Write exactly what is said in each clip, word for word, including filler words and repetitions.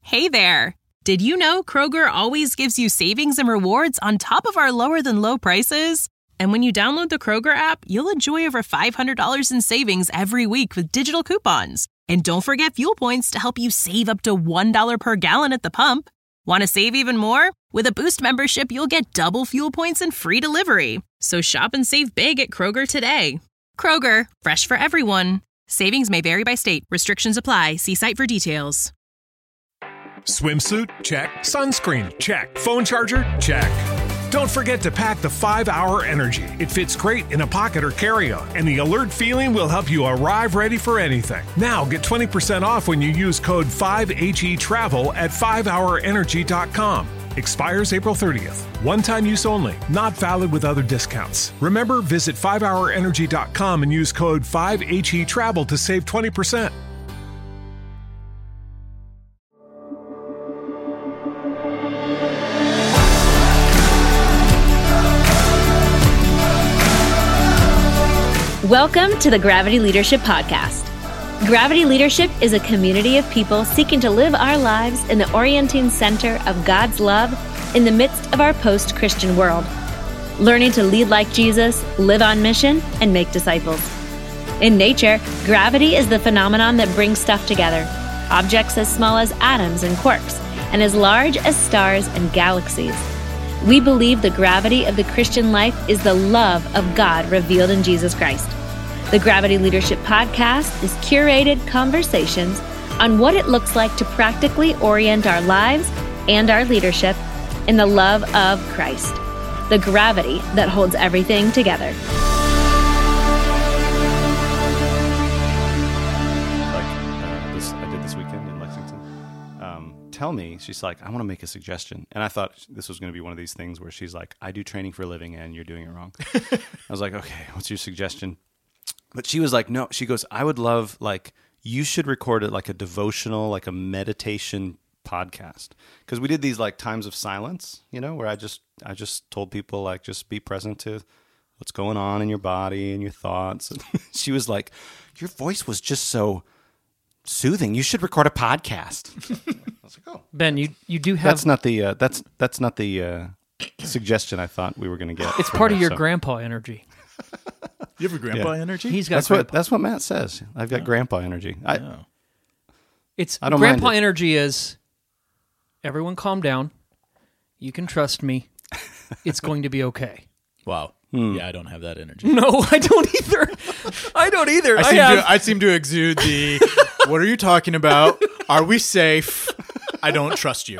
Hey there! Did you know Kroger always gives you savings and rewards on top of our lower-than-low prices? And when you download the Kroger app, you'll enjoy over five hundred dollars in savings every week with digital coupons. And don't forget fuel points to help you save up to one dollar per gallon at the pump. Want to save even more? With a Boost membership, you'll get double fuel points and free delivery. So shop and save big at Kroger today. Kroger, fresh for everyone. Savings may vary by state. Restrictions apply. See site for details. Swimsuit? Check. Sunscreen? Check. Phone charger? Check. Don't forget to pack the five hour Energy. It fits great in a pocket or carry-on, and the alert feeling will help you arrive ready for anything. Now get twenty percent off when you use code five H E travel at five hour energy dot com. Expires April thirtieth. One-time use only. Not valid with other discounts. Remember, visit five hour energy dot com and use code five H E travel to save twenty percent. Welcome to the Gravity Leadership Podcast. Gravity Leadership is a community of people seeking to live our lives in the orienting center of God's love in the midst of our post-Christian world, learning to lead like Jesus, live on mission, and make disciples. In nature, gravity is the phenomenon that brings stuff together, objects as small as atoms and quarks, and as large as stars and galaxies. We believe the gravity of the Christian life is the love of God revealed in Jesus Christ. The Gravity Leadership Podcast is curated conversations on what it looks like to practically orient our lives and our leadership in the love of Christ, the gravity that holds everything together. Like uh, this, I did this weekend in Lexington. Um, tell me, she's like, I want to make a suggestion. And I thought this was going to be one of these things where she's like, I do training for a living and you're doing it wrong. I was like, okay, what's your suggestion? But she was like, no, she goes, I would love, like, you should record it like a devotional, like a meditation podcast. Because we did these, like, times of silence, you know, where I just, I just told people, like, just be present to what's going on in your body and your thoughts. And she was like, your voice was just so soothing. You should record a podcast. I was like, oh. Ben, you, you do have... That's not the, uh, that's, that's not the uh, suggestion I thought we were going to get. It's part her, of your so. grandpa energy. You have a grandpa Yeah. energy? He's got That's grandpa. what that's what Matt says. I've got Oh. grandpa energy. I, Oh. It's I don't grandpa mind it. energy is everyone calm down. You can trust me. It's going to be okay. Wow. Hmm. Yeah, I don't have that energy. No, I don't either. I don't either. I I, seem, have, to, I seem to exude the, what are you talking about? Are we safe? I don't trust you.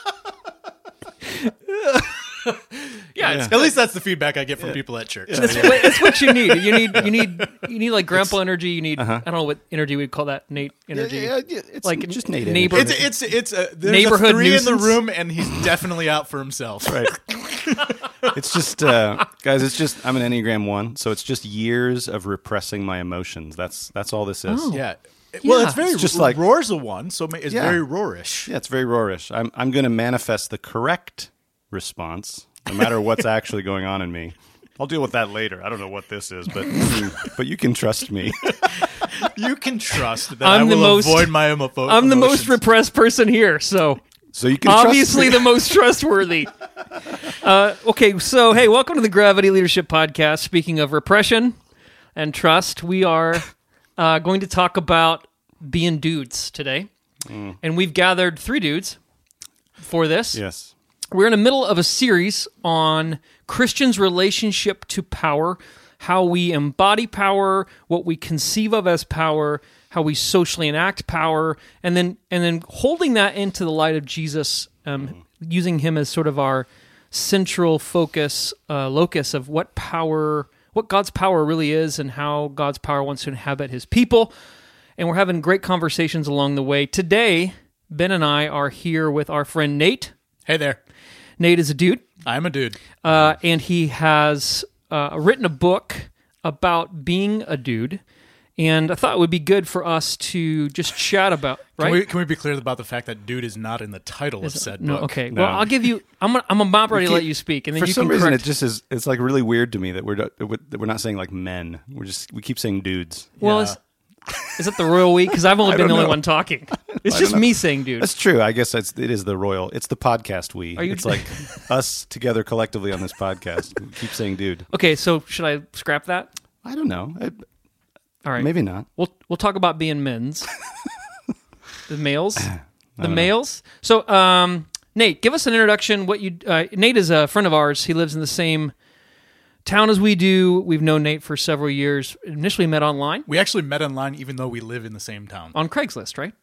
Yeah, it's- at least that's the feedback I get from people at church. that's, what, that's what you need. You need you need you need like grandpa energy. You need Uh-huh. I don't know what energy we'd call that. Nate energy. Yeah, yeah, it's Like just Nate neighbor- energy. It's it's it's a, there's Neighborhood a three in nuisance? the room, and he's definitely out for himself. Right. It's just, uh, guys. It's just I'm an Enneagram one, so it's just years of repressing my emotions. That's that's all this is. Oh. Yeah. Well, Yeah. it's very It's just just like- like Roar's a one, so it's Yeah. very roarish. Yeah, it's very roarish. I'm I'm going to manifest the correct response, no matter what's actually going on in me. I'll deal with that later. I don't know what this is, but but you can trust me. You can trust that I'm I will the most- avoid my homophobic. I'm the most repressed person here, so So you can obviously trust the most trustworthy. Uh, okay, so hey, welcome to the Gravity Leadership Podcast. Speaking of repression and trust, we are uh, going to talk about being dudes today, Mm. and we've gathered three dudes for this. Yes. We're in the middle of a series on Christians' relationship to power, how we embody power, what we conceive of as power, how we socially enact power, and then and then holding that into the light of Jesus, um, mm-hmm. using him as sort of our central focus, uh, locus of what power, what God's power really is, and how God's power wants to inhabit his people. And we're having great conversations along the way. Today, Ben and I are here with our friend Nate. Hey there. Nate is a dude. I'm a dude. Uh, and he has uh, written a book about being a dude. And I thought it would be good for us to just chat about, right? Can we, can we be clear about the fact that dude is not in the title of said no, book? okay. No. Well, I'll give you, I'm gonna, I'm about ready to keep- let you speak. And then For you some can reason, correct. it just is. It's like really weird to me that we're that we're not saying like men. We're just we keep saying dudes. Well, Yeah. it's, Is it the royal we? Because I've only I been the don't only know. one talking. It's I just don't know. me saying, dude. That's true. I guess it's, it is the royal. It's the podcast we. Are you- It's like us together collectively on this podcast. We keep saying dude. Okay, so should I scrap that? I don't know. I, All right. Maybe not. We'll we'll talk about being men's. The males. The don't know. males. So, um, Nate, give us an introduction. What you? Uh, Nate is a friend of ours. He lives in the same town as we do. We've known Nate for several years. Initially met online We actually met online, even though we live in the same town. on Craigslist, right?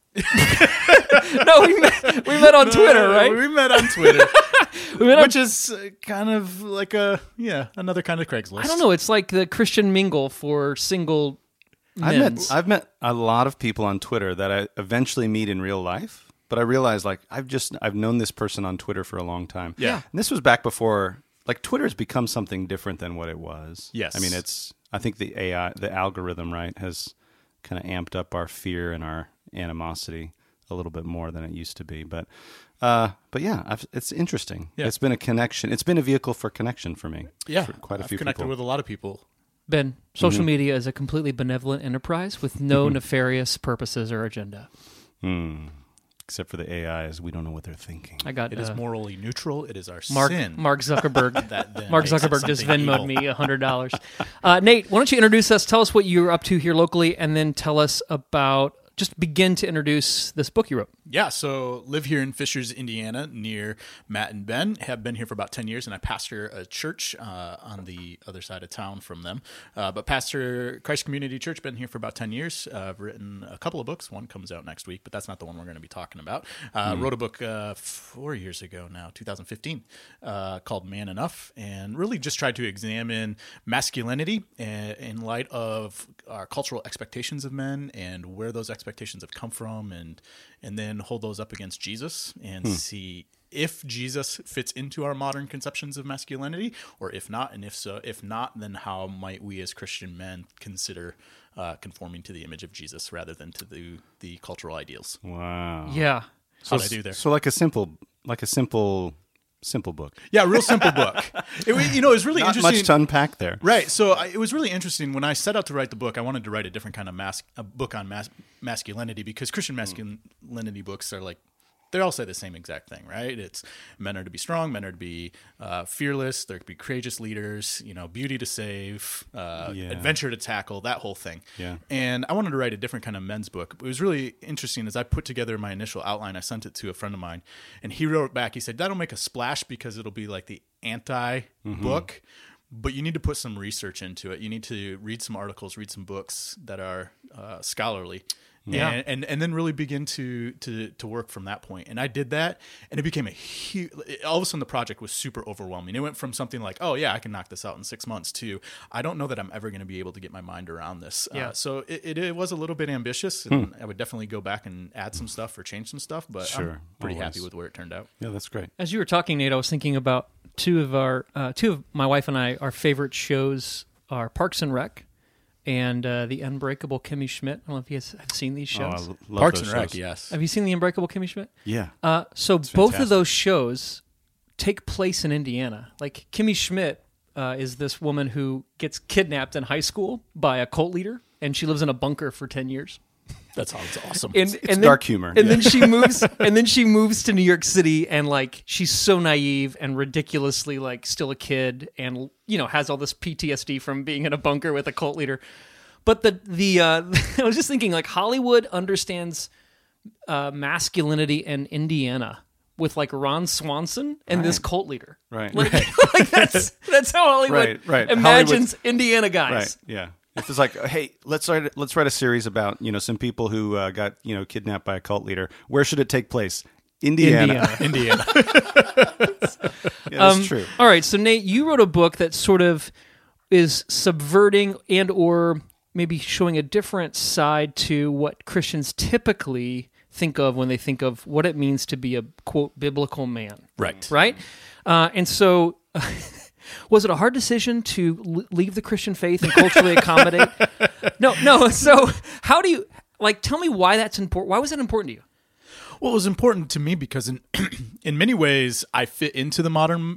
No, we met, we met on Twitter, right? We met on Twitter, We met on- which is uh, kind of like a yeah, another kind of Craigslist. I don't know. It's like the Christian mingle for single I've met men's. I've met a lot of people on Twitter that I eventually meet in real life, but I realized like I've just I've known this person on Twitter for a long time. Yeah. And this was back before like Twitter's become something different than what it was. Yes. I mean it's I think the A I the algorithm, right, has kind of amped up our fear and our animosity a little bit more than it used to be. But uh but yeah, I've, it's interesting. Yeah. It's been a connection. It's been a vehicle for connection for me. Yeah, For quite a I've few connected people. with a lot of people. Ben, social Mm-hmm. media is a completely benevolent enterprise with no nefarious purposes or agenda. Hmm. Except for the A Is, we don't know what they're thinking. I got It is uh, morally neutral. It is our Mark sin. Mark Zuckerberg. that then Mark makes it Zuckerberg just something Venmoed evil. me one hundred dollars. Uh, Nate, why don't you introduce us? Tell us what you're up to here locally, and then tell us about, just begin to introduce this book you wrote. Yeah, so live here in Fishers, Indiana, near Matt and Ben. Have been here for about ten years, and I pastor a church uh, on the other side of town from them. Uh, but pastor Christ Community Church, been here for about ten years. Uh, I've written a couple of books. One comes out next week, but that's not the one we're going to be talking about. Uh, Wrote a book uh, four years ago now, two thousand fifteen, uh, called Man Enough, and really just tried to examine masculinity uh, in light of our cultural expectations of men and where those expectations have come from, and and then hold those up against Jesus and see if Jesus fits into our modern conceptions of masculinity, or if not, and if so, if not, then how might we as Christian men consider uh, conforming to the image of Jesus rather than to the the cultural ideals? Wow. Yeah. How'd I do there? So like a simple, like a simple, simple book. Yeah, real simple book. It, was- you know, it was really Not interesting. much to unpack there. Right. So I, it was really interesting when I set out to write the book. I wanted to write a different kind of mas- a book on mas- masculinity, because Christian masculinity books are like, they all say the same exact thing, right? It's men are to be strong, men are to be uh, fearless, they're to be courageous leaders, you know, beauty to save, uh, Yeah. adventure to tackle, that whole thing. Yeah. And I wanted to write a different kind of men's book. It was really interesting as I put together my initial outline. I sent it to a friend of mine, and he wrote back. He said, "That'll make a splash because it'll be like the anti-book, but you need to put some research into it. You need to read some articles, read some books that are uh, scholarly." Yeah. And, and and then really begin to to to work from that point. And I did that, and it became a huge. All of a sudden, the project was super overwhelming. It went from something like, "Oh yeah, I can knock this out in six months," to "I don't know that I'm ever going to be able to get my mind around this." Yeah. Uh, so it, it it was a little bit ambitious, and I would definitely go back and add some stuff or change some stuff. But Sure, I'm pretty always. happy with where it turned out. Yeah, that's great. As you were talking, Nate, I was thinking about two of our, uh, two of my wife and I, our favorite shows are Parks and Rec and uh, The Unbreakable Kimmy Schmidt. I don't know if you guys have seen these Oh, I shows. l- love Parks those and Rec, shows. yes. Have you seen The Unbreakable Kimmy Schmidt? Yeah. Uh, so both fantastic. of those shows take place in Indiana. Like Kimmy Schmidt uh, is this woman who gets kidnapped in high school by a cult leader, and she lives in a bunker for ten years. That sounds awesome. And, It's and dark humor, And yeah. then she moves, and then she moves to New York City, and like she's so naive and ridiculously like still a kid, and you know has all this P T S D from being in a bunker with a cult leader. But the the uh, I was just thinking like Hollywood understands uh, masculinity in Indiana with like Ron Swanson and this cult leader. Right. Like, like that's that's how Hollywood Right, right. imagines Indiana guys. Right. Yeah. If it's like, hey, let's write let's write a series about you know some people who uh, got you know kidnapped by a cult leader. Where should it take place? Indiana. Indiana. Indiana. Yeah, that's Um, true. All right, so Nate, you wrote a book that sort of is subverting and or maybe showing a different side to what Christians typically think of when they think of what it means to be a quote biblical man. Right. Right? Uh, and so was it a hard decision to l- leave the Christian faith and culturally accommodate? No, no. So how do you like tell me why that's important? Why was that important to you? Well, it was important to me because in in many ways I fit into the modern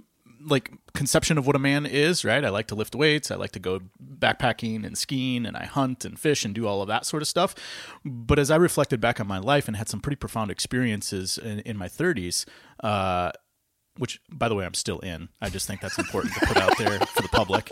like conception of what a man is, right? I like to lift weights. I like to go backpacking and skiing, and I hunt and fish and do all of that sort of stuff. But as I reflected back on my life and had some pretty profound experiences in, in my thirties, uh, which, by the way, I'm still in. I just think that's important to put out there for the public.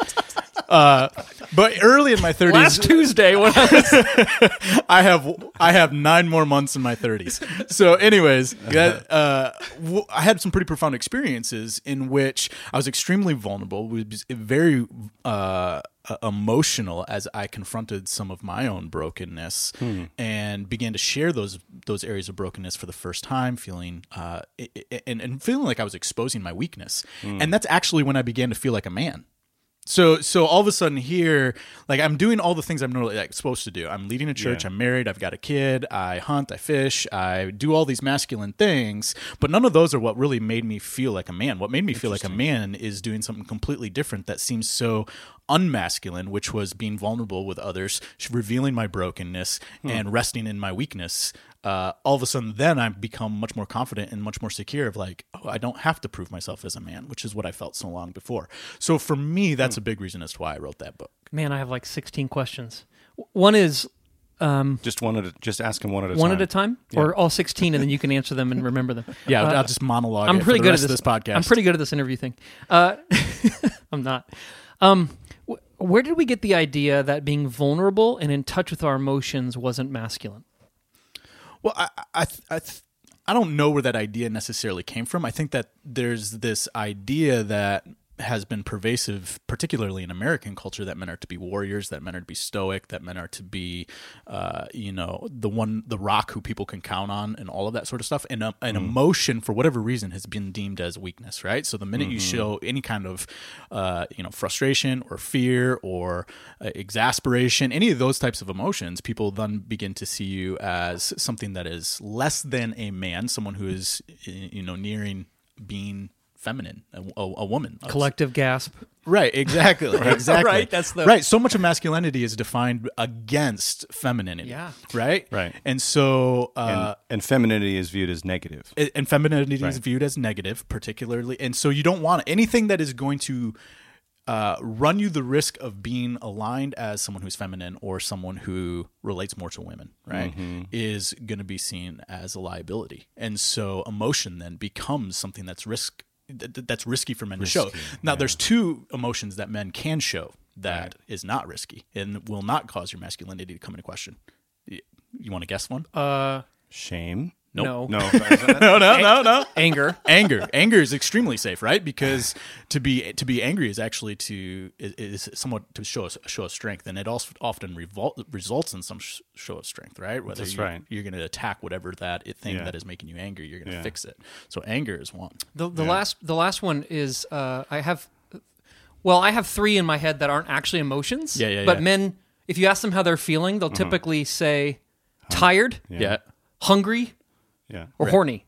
Uh, but early in my thirties, Last Tuesday, when I was I have I have nine more months in my thirties. So, anyways, that, uh, w- I had some pretty profound experiences in which I was extremely vulnerable, was very uh, emotional as I confronted some of my own brokenness hmm. and began to share those those areas of brokenness for the first time, feeling uh, and, and feeling like I was exposing my weakness. Hmm. And that's actually when I began to feel like a man. So, so all of a sudden here, like I'm doing all the things I'm normally like supposed to do. I'm leading a church. Yeah. I'm married. I've got a kid. I hunt. I fish. I do all these masculine things, but none of those are what really made me feel like a man. What made me feel like a man is doing something completely different that seems so unmasculine, which was being vulnerable with others, revealing my brokenness hmm. and resting in my weakness. Uh, all of a sudden, then I become much more confident and much more secure of like, oh, I don't have to prove myself as a man, which is what I felt so long before. So for me, that's hmm. a big reason as to why I wrote that book. Man, I have like sixteen questions. One is um, just one at a, just ask them one at a one time. at a time, yeah. or all sixteen, and then you can answer them and remember them. Yeah, uh, I'll just monologue. I'm it pretty for the good rest at this, of this podcast. I'm pretty good at this interview thing. Uh, I'm not. Um, wh- where did we get the idea that being vulnerable and in touch with our emotions wasn't masculine? Well, I I I, I don't know where that idea necessarily came from. I think that there's this idea that has been pervasive, particularly in American culture, that men are to be warriors, that men are to be stoic, that men are to be, uh, you know, the one, the rock who people can count on, and all of that sort of stuff. And uh, an mm. emotion, for whatever reason, has been deemed as weakness, right? So the minute mm-hmm. you show any kind of, uh, you know, frustration or fear or uh, exasperation, any of those types of emotions, people then begin to see you as something that is less than a man, someone who is, you know, nearing being feminine, a, a, a woman. Collective gasp. Right, exactly, exactly. Right, that's the right. So much of masculinity is defined against femininity. Yeah, right, right. And so, uh, and, and femininity is viewed as negative, and femininity right. is viewed as negative, particularly. And so, you don't want anything that is going to uh, run you the risk of being aligned as someone who's feminine or someone who relates more to women, right, mm-hmm. is going to be seen as a liability. And so, emotion then becomes something that's risk. that's risky for men risky, to show. Now, yeah. there's two emotions that men can show that right. is not risky and will not cause your masculinity to come into question. You, you want to guess one? Uh, Shame. Nope. No, no, no, no, no, no. Anger, anger, anger is extremely safe, right? Because to be to be angry is actually to is, is somewhat to show a show of strength, and it also often revolt, results in some sh- show of strength, right? Whether That's you're, right. you're going to attack whatever that thing yeah. that is making you angry, you're going to yeah. fix it. So anger is one. The the yeah. last the last one is uh, I have. Well, I have three in my head that aren't actually emotions. Yeah, yeah, But yeah. men, if you ask them how they're feeling, they'll uh-huh. typically say tired, Yeah. yeah. hungry, Yeah. or Right. horny.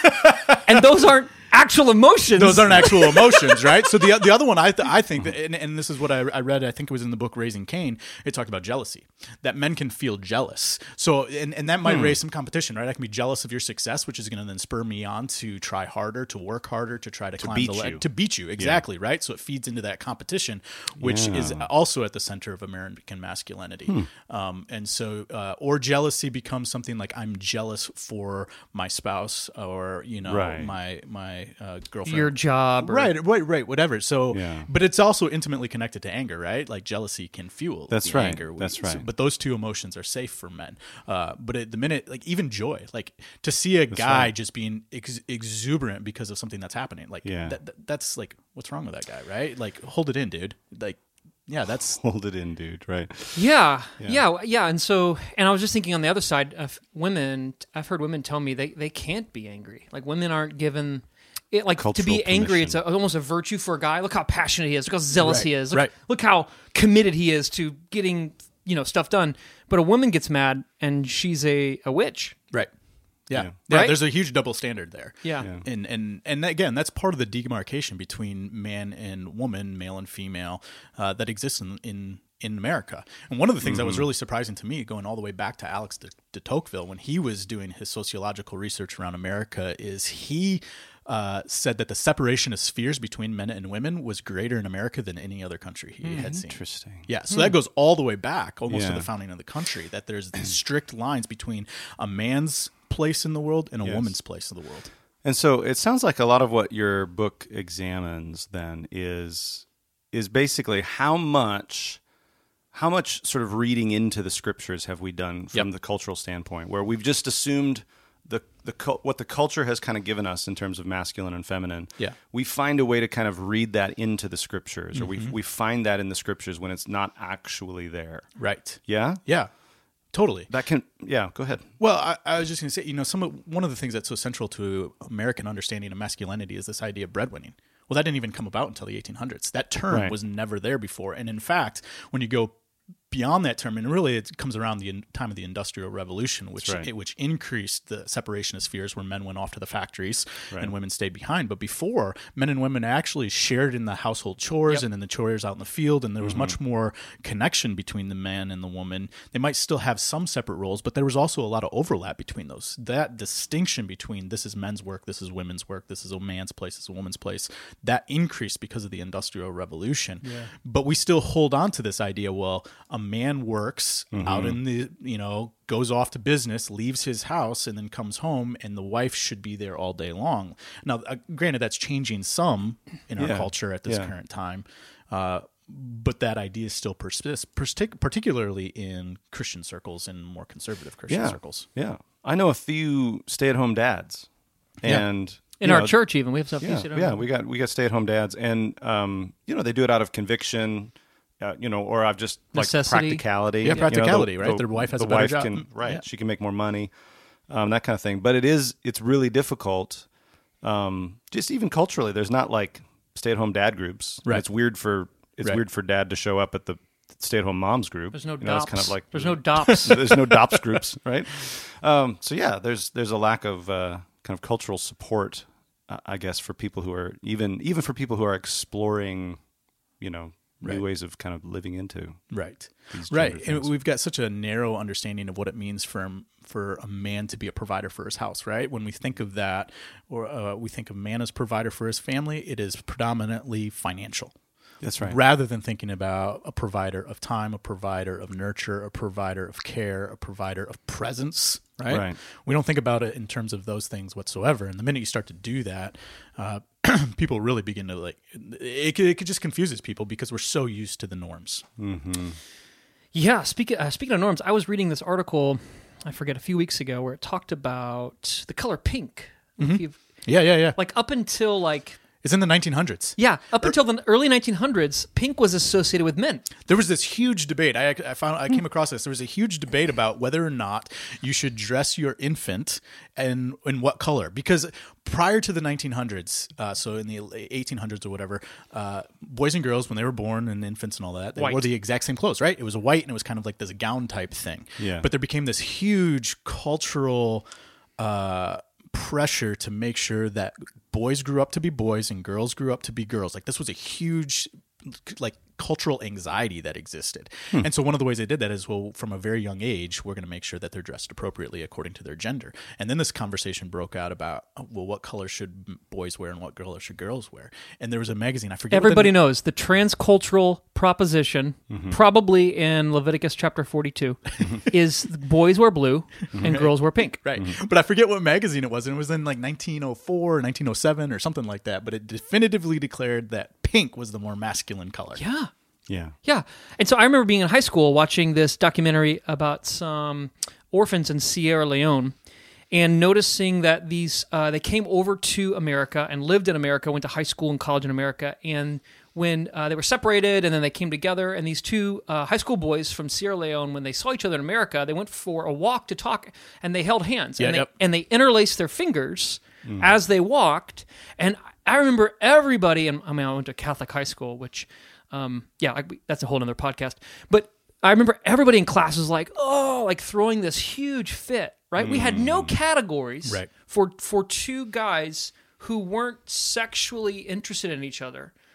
And those aren't actual emotions. Those aren't actual emotions, right? So the the other one, I th- I think, that, and, and this is what I, I read, I think it was in the book Raising Cain, it talked about jealousy, that men can feel jealous. So, and, and that might Hmm. raise some competition, right? I can be jealous of your success, which is going to then spur me on to try harder, to work harder, to try to, climb beat the ladder. you. To beat you, exactly, right? So it feeds into that competition, which Yeah. is also at the center of American masculinity. Hmm. Um, and so, uh, or jealousy becomes something like I'm jealous for my spouse or, you know, Right. my, my uh, girlfriend. your job. Or, Right, right, right, whatever. So, Yeah. but it's also intimately connected to anger, right? Like jealousy can fuel That's the right. anger. That's So- right. but those two emotions are safe for men. Uh, but at the minute, like even joy, like to see a That's guy right. just being ex- exuberant because of something that's happening, like Yeah. that, that- that's like, what's wrong with that guy, right? Like, hold it in, dude. Like, yeah, that's Hold it in, dude. Right. Yeah, Yeah. yeah, yeah. And so, and I was just thinking on the other side of women, I've heard women tell me they, they can't be angry. Like women aren't given, it, like to Cultural be angry, permission. it's a, almost a virtue for a guy. Look how passionate he is. Look how zealous Right, he is. Look, right. look how committed he is to getting, you know, stuff done. But a woman gets mad and she's a, a witch. right. Yeah. Yeah. yeah, Right? There's a huge double standard there. Yeah. Yeah. And and and again, that's part of the demarcation between man and woman, male and female, uh, that exists in, in in America. And one of the things that was really surprising to me, going all the way back to Alex de, de Tocqueville, when he was doing his sociological research around America, is he uh, said that the separation of spheres between men and women was greater in America than any other country he had seen. Interesting. Yeah, so that goes all the way back, almost to Yeah. the founding of the country, that there's these strict lines between a man's place in the world and a Yes. woman's place in the world. And so it sounds like a lot of what your book examines then is is basically how much how much sort of reading into the scriptures have we done from Yep. the cultural standpoint, where we've just assumed the the cul- what the culture has kind of given us in terms of masculine and feminine. Yeah. We find a way to kind of read that into the scriptures, or Mm-hmm. we we find that in the scriptures when it's not actually there. Right. Yeah? Yeah, totally. That can yeah, go ahead. Well, I, I was just going to say, you know, some of, one of the things that's so central to American understanding of masculinity is this idea of breadwinning. Well, that didn't even come about until the eighteen hundreds. That term Right. was never there before. And in fact, when you go beyond that term, and really it comes around the in, time of the Industrial Revolution, which That's right. it, which increased the separation of spheres, where men went off to the factories Right. and women stayed behind. But before, men and women actually shared in the household chores Yep. and in the chores out in the field, and there was Mm-hmm. much more connection between the man and the woman. They might still have some separate roles, but there was also a lot of overlap between those. That distinction between this is men's work, this is women's work, this is a man's place, this is a woman's place, that increased because of the Industrial Revolution. But we still hold on to this idea, well, a man works out in the, you know, goes off to business, leaves his house, and then comes home, and the wife should be there all day long. Now, uh, granted, that's changing some in our Yeah. culture at this Yeah. current time, uh, but that idea still persists, partic- particularly in Christian circles and more conservative Christian Yeah. circles. Yeah. I know a few stay-at-home dads. Yeah. And In you our know, church, even we have stuff. Yeah, you know, yeah, we got we got stay-at-home dads, and um, you know, they do it out of conviction, uh, you know, or I've just like Necessity. practicality. Yeah, You know, the- practicality, right? the- Their wife has the a better wife job. can Mm, right, yeah. she can make more money, um, that kind of thing. But it is it's really difficult, um, just even culturally. There's not like stay-at-home dad groups. Right. It's weird for it's Right. weird for dad to show up at the stay-at-home moms group. There's no You know, it's dops. kind of like There's no dops. there's no D O P S groups, right? Um, so yeah, there's there's a lack of uh, kind of cultural support, uh, I guess, for people who are even even for people who are exploring, you know, Right. new ways of kind of living into. Right, These right, gender and things. we've got such a narrow understanding of what it means for for a man to be a provider for his house. Right, when we think of that, or uh, we think of man as provider for his family, it is predominantly financial. That's right. Rather than thinking about a provider of time, a provider of nurture, a provider of care, a provider of presence, right? Right. We don't think about it in terms of those things whatsoever. And the minute you start to do that, uh, people really begin to like, it, it, it just confuses people because we're so used to the norms. Yeah, speaking uh, speaking of norms, I was reading this article, I forget, a few weeks ago, where it talked about the color pink. If you've- Yeah, yeah, yeah. Like up until like It's in the nineteen hundreds. yeah, up until the early nineteen hundreds, pink was associated with men. There was this huge debate. I, I found I came across this. There was a huge debate about whether or not you should dress your infant and in what color. Because prior to the nineteen hundreds, uh, so in the eighteen hundreds or whatever, uh, boys and girls when they were born and infants and all that, they White. wore the exact same clothes, right? It was a white and it was kind of like this gown type thing. Yeah. But there became this huge cultural uh, pressure to make sure that boys grew up to be boys and girls grew up to be girls. Like this was a huge like cultural anxiety that existed. And so one of the ways they did that is, well, from a very young age, we're going to make sure that they're dressed appropriately according to their gender. And then this conversation broke out about, oh, well, what color should boys wear and what color should girls wear? And there was a magazine, I forget. what the- Everybody knows the transcultural proposition, Mm-hmm. probably in Leviticus chapter forty-two, is boys wear blue and girls wear pink. Right. But I forget what magazine it was. And it was in like nineteen oh four or nineteen oh seven or something like that. But it definitively declared that pink was the more masculine color. Yeah. Yeah. Yeah. And so I remember being in high school watching this documentary about some orphans in Sierra Leone and noticing that these, uh, they came over to America and lived in America, went to high school and college in America. And when uh, they were separated and then they came together, and these two uh, high school boys from Sierra Leone, when they saw each other in America, they went for a walk to talk and they held hands. Yeah, and, they, yep. and they interlaced their fingers as they walked. And I remember everybody, and I mean, I went to Catholic high school, which... Um, yeah, I, that's a whole other podcast. But I remember everybody in class was like, oh, like throwing this huge fit, right? We had no categories Right. for for two guys who weren't sexually interested in each other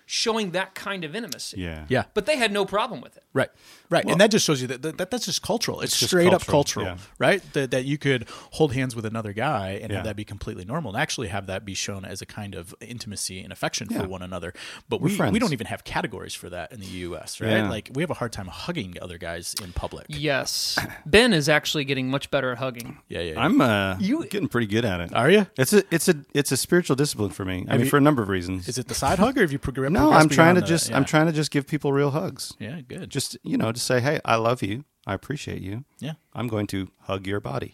showing that kind of intimacy. Yeah. Yeah. But they had no problem with it. Right, right, and that just shows you that, that that's just cultural. It's, just straight up cultural, cultural, yeah. right? That that you could hold hands with another guy and Yeah. have that be completely normal, and actually have that be shown as a kind of intimacy and affection Yeah. for one another. But We're we friends. we don't even have categories for that in the U S, right? Yeah. Like we have a hard time hugging other guys in public. Yes. Ben is actually getting much better at hugging. Yeah, yeah. yeah. I'm uh, getting pretty good at it. Are you? It's a it's a it's a spiritual discipline for me. I mean, you- for a number of reasons. Is it the side hug, or have you progressed? no, I'm trying to beyond just that? I'm Yeah. trying to just give people real hugs. Yeah, good. Just you know, to say, hey, I love you. I appreciate you. Yeah. I'm going to hug your body.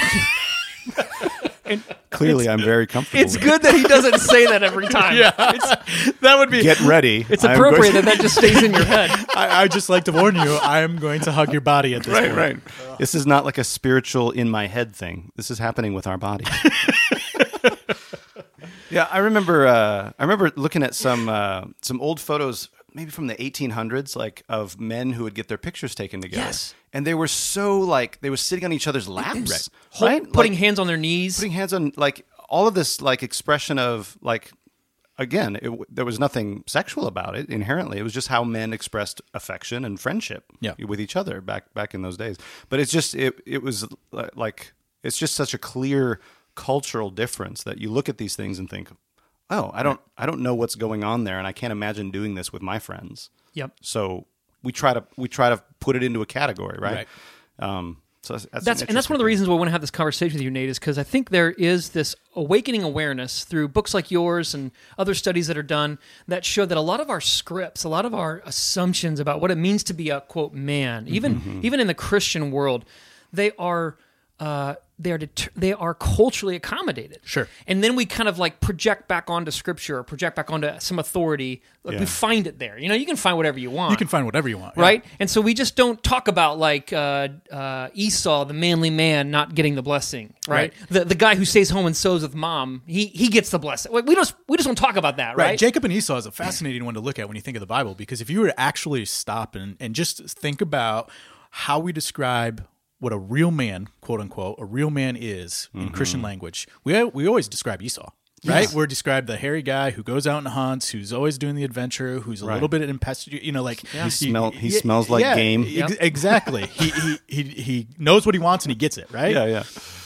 Clearly, I'm very comfortable. It's with good that he doesn't say that every time. yeah, it's, that would be. it. Get ready. It's I'm appropriate going that that just stays in your head. I, I just like to warn you. I am going to hug your body at this Right, point. right. This is not like a spiritual in my head thing. This is happening with our body. Yeah, I remember. Uh, I remember looking at some uh, some old photos, maybe from the eighteen hundreds, like of men who would get their pictures taken together. Yes. And they were so like they were sitting on each other's laps, right? Hold- right? Putting Like, hands on their knees. putting hands on like all of this like expression of like. Again, it, there was nothing sexual about it inherently. It was just how men expressed affection and friendship Yeah. with each other back back in those days. But it's just it it was uh, like it's just such a clear cultural difference that you look at these things and think, oh, I don't I don't know what's going on there, and I can't imagine doing this with my friends. Yep. So we try to we try to put it into a category, right? Right. Um, so that's, that's, That's an and that's one of the interesting reasons why I want to have this conversation with you, Nate, is because I think there is this awakening awareness through books like yours and other studies that are done that show that a lot of our scripts, a lot of our assumptions about what it means to be a quote man, even Mm-hmm. even in the Christian world, they are uh, they are deter- they are culturally accommodated. Sure. And then we kind of like project back onto scripture or project back onto some authority. Like Yeah. we find it there. You know, you can find whatever you want. You can find whatever you want, yeah. Right? And so we just don't talk about like uh, uh, Esau, the manly man, not getting the blessing, right? Right. The the guy who stays home and sews with mom, he he gets the blessing. We just we just don't talk about that, right? Right. Jacob and Esau is a fascinating one to look at when you think of the Bible, because if you were to actually stop and, and just think about how we describe what a real man, quote unquote, a real man is in Christian language, we we always describe Esau. Right, Yes. we're described the hairy guy who goes out and hunts, who's always doing the adventure, who's a Right. little bit impestous. You know, like He smell- he smells like game. ex- Yep. Exactly. he, he he he knows what he wants and he gets it. Right. Yeah, yeah.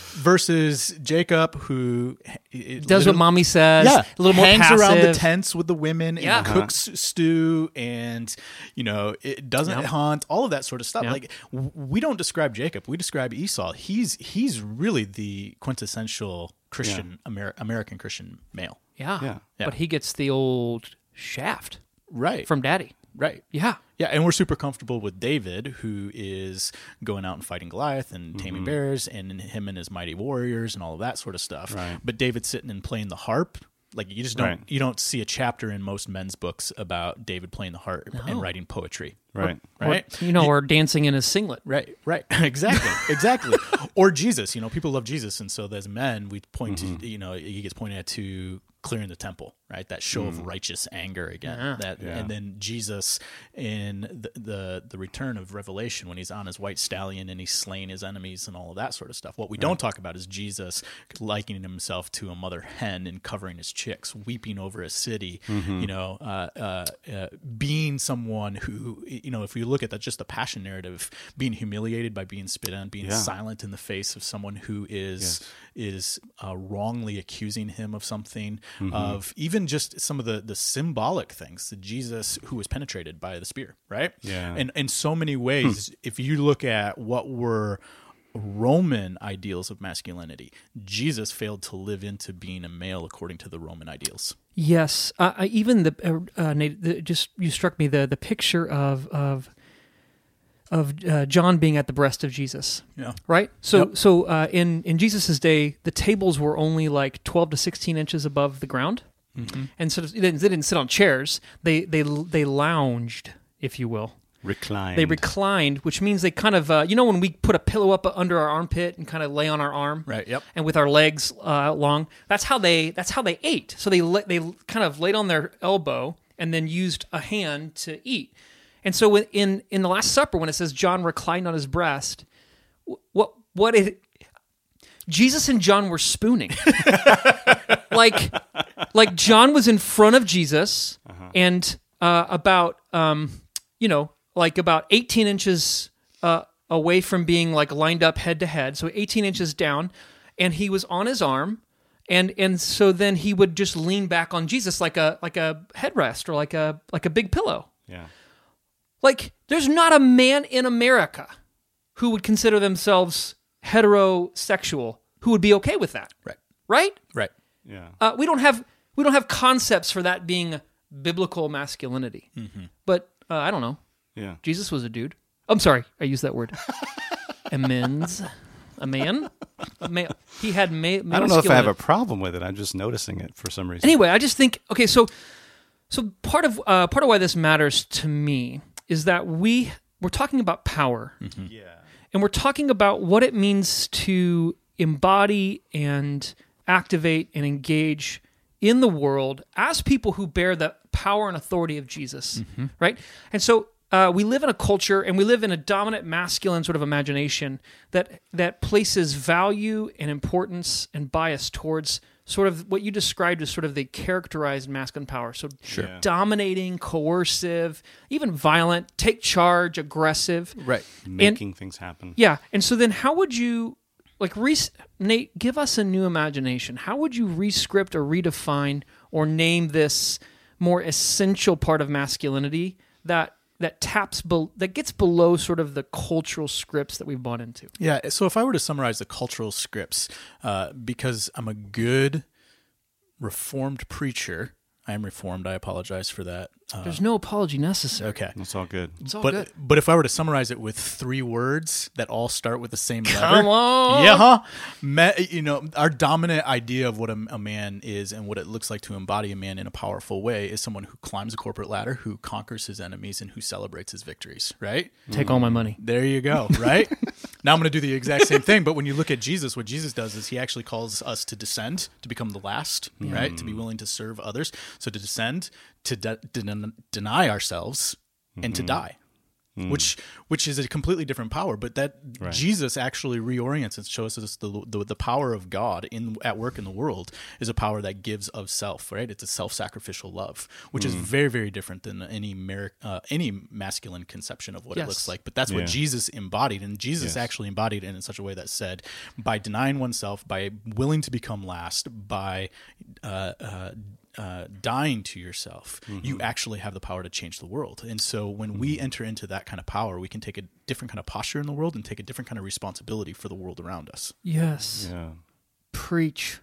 Versus Jacob, who it Does what literally- mommy says. yeah, A little more hangs passive. around the tents with the women and Yeah. cooks stew and, you know, it doesn't Yep. hunt, all of that sort of stuff. Yep. Like w- we don't describe Jacob, we describe Esau. He's he's really the quintessential Christian Amer- American Christian male. Yeah. Yeah. Yeah. But he gets the old shaft Right. from daddy. right. Yeah. Yeah, and we're super comfortable with David, who is going out and fighting Goliath and taming bears, and him and his mighty warriors and all of that sort of stuff. Right. But David's sitting and playing the harp. Like you just don't Right. you don't see a chapter in most men's books about David playing the harp and writing poetry. Right. Right. You know, or dancing in his singlet. Right, right, exactly, exactly. Or Jesus, you know, people love Jesus, and so as men, we point to, you know, he gets pointed at to clearing the temple, right? That show of righteous anger again. Yeah. That, Yeah. and then Jesus in the, the the return of Revelation when he's on his white stallion and he's slaying his enemies and all of that sort of stuff. What we don't talk about is Jesus likening himself to a mother hen and covering his chicks, weeping over a city. You know, uh, uh, uh, being someone who, you know, if you look at that, just the passion narrative, being humiliated by being spit on, being Yeah. silent in the face of someone who is is uh, wrongly accusing him of something, of even just some of the the symbolic things. The Jesus who was penetrated by the spear, right? Yeah. And in so many ways, if you look at what were Roman ideals of masculinity, Jesus failed to live into being a male according to the Roman ideals. Yes, uh, I- even the, uh, uh, Nate, the just you struck me the the picture of of of uh, John being at the breast of Jesus. Yeah. Right. So Yep. so uh, in in Jesus's day, the tables were only like twelve to sixteen inches above the ground, and so they didn't, they didn't sit on chairs. They they they lounged, if you will. Recline. They reclined, which means they kind of, uh, you know, when we put a pillow up under our armpit and kind of lay on our arm, Right, yep. and with our legs uh, out long. That's how they. That's how they ate. So they la- they kind of laid on their elbow and then used a hand to eat. And so when- in in the Last Supper, when it says John reclined on his breast, wh- what what it Jesus and John were spooning, like like John was in front of Jesus, and uh, about, um, you know, like about eighteen inches uh, away from being like lined up head to head, so eighteen inches down, and he was on his arm, and and so then he would just lean back on Jesus like a like a headrest or like a like a big pillow. Yeah. Like, there's not a man in America who would consider themselves heterosexual who would be okay with that. Right. Right? Right. Yeah. Uh, we don't have we don't have concepts for that being biblical masculinity. Mm-hmm. But uh, I don't know. Yeah. Jesus was a dude. I'm sorry, I used that word. A men's, a man, a male. He had ma- I don't know if I have a masculine- problem with it. I'm just noticing it for some reason. Anyway, I just think okay. So, so part of uh, part of why this matters to me is that we we're talking about power, Yeah. and we're talking about what it means to embody and activate and engage in the world as people who bear the power and authority of Jesus, right? And so uh, we live in a culture and we live in a dominant masculine sort of imagination that that places value and importance and bias towards sort of what you described as sort of the characterized masculine power. So Sure. Yeah. dominating, coercive, even violent, take charge, aggressive. Right. Making things happen. Yeah. And so then how would you, like, re- Nate, give us a new imagination. How would you rescript or redefine or name this more essential part of masculinity that that taps, be- that gets below sort of the cultural scripts that we've bought into? Yeah. So if I were to summarize the cultural scripts, uh, because I'm a good Reformed preacher, I am Reformed. I apologize for that. Uh, There's no apology necessary. okay. It's all good. It's all But good. but if I were to summarize it with three words that all start with the same letter, Come on. yeah, huh? Ma- you know, our dominant idea of what a, a man is and what it looks like to embody a man in a powerful way is someone who climbs a corporate ladder, who conquers his enemies, and who celebrates his victories. Right? Take all my money. There you go. Right? Now I'm going to do the exact same thing. But when you look at Jesus, what Jesus does is he actually calls us to descend, to become the last, right? To be willing to serve others. So to descend, to de- de- deny ourselves, and to die. Which which is a completely different power, but that Right. Jesus actually reorients and shows us the, the the power of God in at work in the world is a power that gives of self, right? It's a self-sacrificial love, which is very very different than any mer- uh, any masculine conception of what Yes. it looks like. But that's Yeah. what Jesus embodied, and Jesus Yes. actually embodied it in such a way that said, by denying oneself, by willing to become last, by uh, uh, uh, dying to yourself, you actually have the power to change the world. And so when we enter into that kind of power, we can take a different kind of posture in the world and take a different kind of responsibility for the world around us. Yes. Yeah. Preach.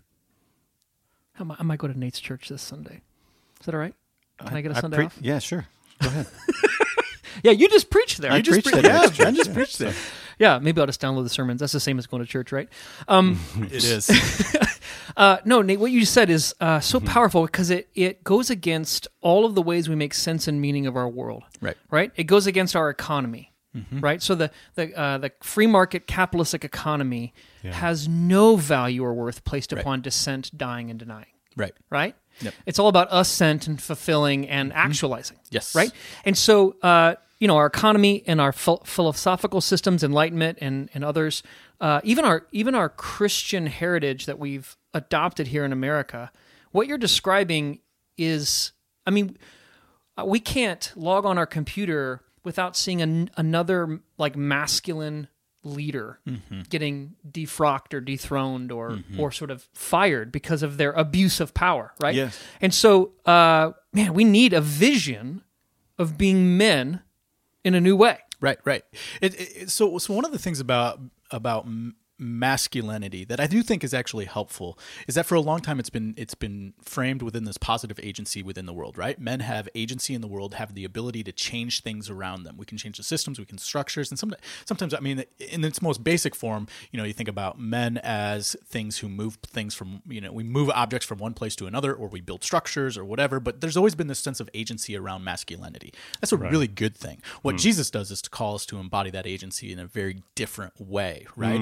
I might, I might go to Nate's church this Sunday. Is that all right? Can I, get a I Sunday pre- off? Yeah, sure. Go ahead. Yeah, you just preached there. You just preached pre- at yeah, Nate's Ben church, just yeah. preached there. Yeah, maybe I'll just download the sermons. That's the same as going to church, right? Um, It is. uh, no, Nate, what you said is uh, so powerful because it, it goes against all of the ways we make sense and meaning of our world. Right. Right? It goes against our economy. Right? So the the uh, the free market capitalistic economy has no value or worth placed Right. upon dissent, dying, and denying. Right. Right? Yep. It's all about us sent and fulfilling and actualizing. Yes. Right? And so, uh, you know, our economy and our ph- philosophical systems, Enlightenment and, and others, uh, even our even our Christian heritage that we've adopted here in America, what you're describing is, I mean, uh, we can't log on our computer without seeing an, another like masculine leader getting defrocked or dethroned or or sort of fired because of their abuse of power, right? Yes. And so, uh, man, we need a vision of being men in a new way. Right, right. It, it, so, so one of the things about about m- masculinity that I do think is actually helpful is that for a long time it's been it's been framed within this positive agency within the world. Right, men have agency in the world, have the ability to change things around them. We can change the systems, we can structures, and sometimes, sometimes I mean, in its most basic form, you know, you think about men as things who move things from, you know, we move objects from one place to another, or we build structures or whatever. But there's always been this sense of agency around masculinity. That's a really good thing. What Jesus does is to call us to embody that agency in a very different way. Right, it's it's the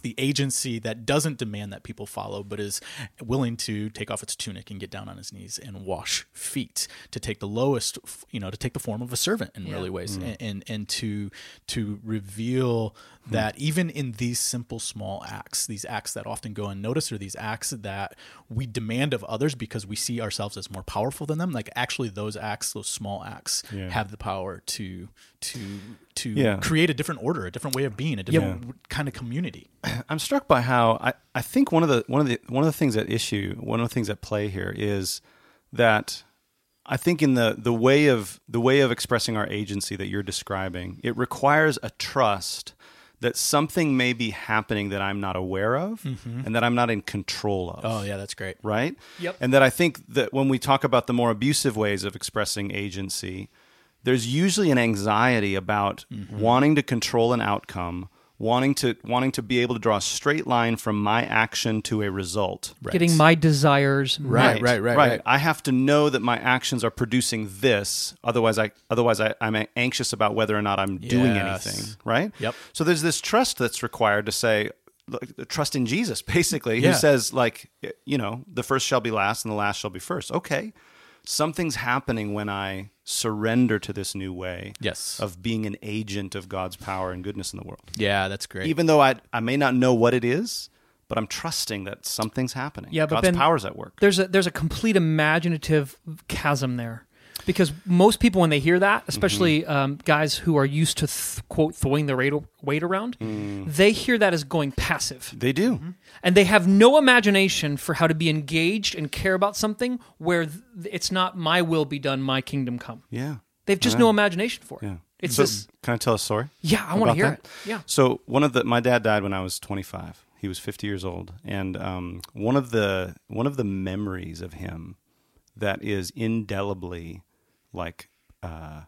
the agency that doesn't demand that people follow, but is willing to take off its tunic and get down on his knees and wash feet, to take the lowest, you know, to take the form of a servant in Yeah. really ways, Mm. and, and and to to reveal that even in these simple small acts, these acts that often go unnoticed, or these acts that we demand of others because we see ourselves as more powerful than them, like actually those acts, those small acts, Yeah. have the power to to to Yeah. create a different order, a different way of being, a different kind of community. I'm struck by how I, I think one of the one of the one of the things at issue, one of the things at play here is that I think in the the way of the way of expressing our agency that you're describing, it requires a trust that something may be happening that I'm not aware of and that I'm not in control of. Oh yeah, that's great. Right? Yep. And that I think that when we talk about the more abusive ways of expressing agency, there's usually an anxiety about wanting to control an outcome, wanting to wanting to be able to draw a straight line from my action to a result. Getting my desires Right, met. right, right, right. I have to know that my actions are producing this. Otherwise, I otherwise I, I'm anxious about whether or not I'm doing Yes. anything. Right. Yep. So there's this trust that's required to say, look, trust in Jesus, basically, Yeah. who says, like, you know, the first shall be last and the last shall be first. Okay, something's happening when I surrender to this new way. Yes. Of being an agent of God's power and goodness in the world. Yeah, that's great. Even though I I may not know what it is, but I'm trusting that something's happening. Yeah, but God's Ben, power's at work. There's a there's a complete imaginative chasm there, because most people, when they hear that, especially Mm-hmm. um, guys who are used to th- quote throwing their weight, weight around, Mm. they hear that as going passive, They do. and they have no imagination for how to be engaged and care about something where th- it's not my will be done, my kingdom come. Yeah. They've just Yeah. no imagination for it. Yeah. It's So, this. can I tell a story? Yeah, I want to about hear that? it. Yeah. So one of the my dad died when I was twenty-five. He was fifty years old, and um, one of the one of the memories of him that is indelibly like uh,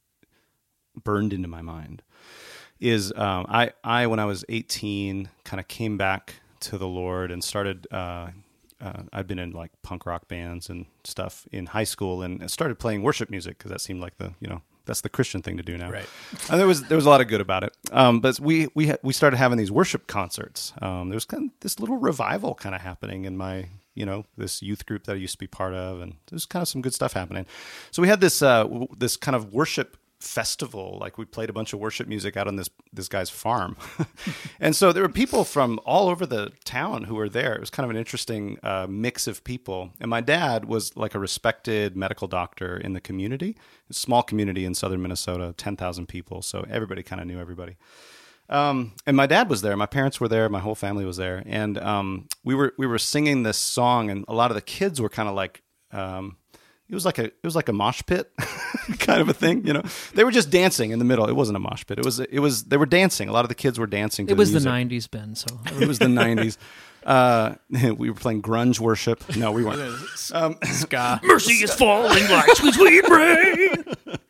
burned into my mind is um, I I when I was eighteen kind of came back to the Lord and started. Uh, uh, I'd been in like punk rock bands and stuff in high school, and started playing worship music because that seemed like the you know. That's the Christian thing to do now. Right. And there was there was a lot of good about it. Um, but we we ha- we started having these worship concerts. Um, there was kind of this little revival kind of happening in my you know this youth group that I used to be part of, and there's kind of some good stuff happening. So we had this uh, w- this kind of worship festival. Like we played a bunch of worship music out on this this guy's farm, and so there were people from all over the town who were there. It was kind of an interesting uh, mix of people. And my dad was like a respected medical doctor in the community, a small community in southern Minnesota, ten thousand people. So everybody kind of knew everybody. Um, and my dad was there. My parents were there. My whole family was there. And um, we were we were singing this song, and a lot of the kids were kind of like. Um, It was like a it was like a mosh pit kind of a thing, you know. They were just dancing in the middle. It wasn't a mosh pit. It was it was they were dancing. A lot of the kids were dancing to It was the the music. nineties, Ben. So It was the nineties. Uh, we were playing grunge worship. No, we weren't. Um, Ska. mercy is falling like sweet, sweet rain.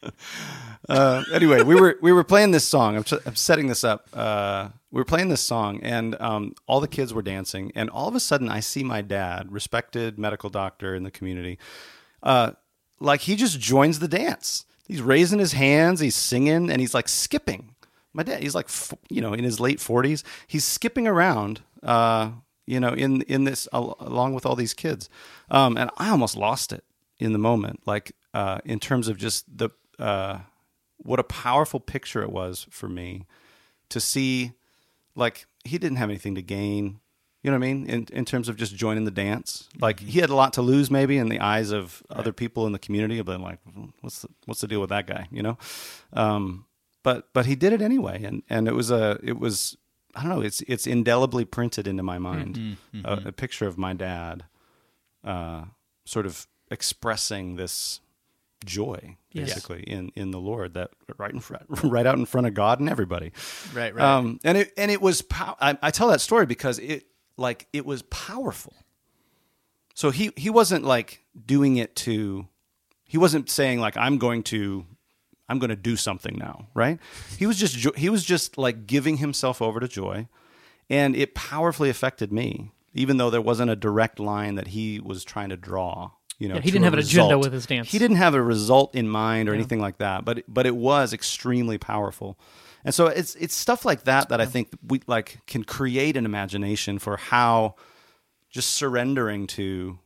uh, anyway, we were we were playing this song. I'm, t- I'm setting this up. Uh, we were playing this song, and um, all the kids were dancing. And all of a sudden, I see my dad, respected medical doctor in the community, uh, like he just joins the dance. He's raising his hands, he's singing, and he's like skipping. My dad, he's like, you know, in his late forties. He's skipping around, uh, you know, in in this along with all these kids, um, and I almost lost it in the moment, like uh, in terms of just the uh, what a powerful picture it was for me to see. Like he didn't have anything to gain. You know what I mean? In in terms of just joining the dance, like he had a lot to lose, maybe in the eyes of right. other people in the community. But like, what's the, what's the deal with that guy? You know, um, but but he did it anyway, and, and it was a it was I don't know. It's it's indelibly printed into my mind. Mm-hmm, mm-hmm. A, a picture of my dad, uh, sort of expressing this joy, basically yes. in, in the Lord, that right in front, right out in front of God and everybody. Right, right. Um, and it and it was. Pow- I, I tell that story because it. Like it was powerful. So he, he wasn't like doing it to, he wasn't saying like, I'm going to, I'm going to do something now. Right. He was just, he was just like giving himself over to joy, and it powerfully affected me, even though there wasn't a direct line that he was trying to draw. you know, Yeah, he to didn't a have an agenda result. with his dance. He didn't have a result in mind or Yeah. anything like that, but but it was extremely powerful. And so it's it's stuff like that that I think we like can create an imagination for how just surrendering to,